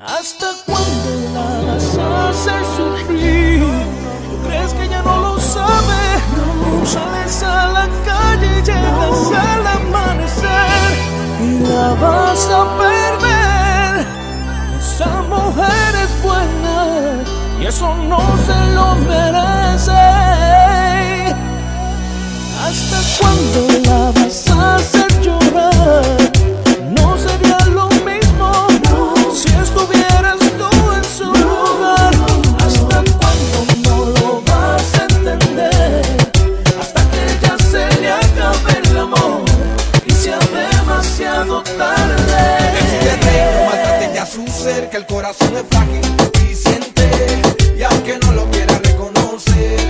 ¿Hasta cuándo la vas a hacer sufrir? ¿Tú crees que ya no lo sabe? No sales a la calle y llegas al amanecer y la vas a perder. Esa mujer es buena y eso no se lo merece. ¿Hasta cuándo la vas a hacer llorar? No sería lo mismo si estuvieras tú en su lugar. ¿Hasta cuándo no lo vas a entender? Hasta que ya se le acabe el amor y sea demasiado tarde. Decídete, no maltrate ya su ser, que el corazón es frágil y siente, y aunque no lo quiera reconocer,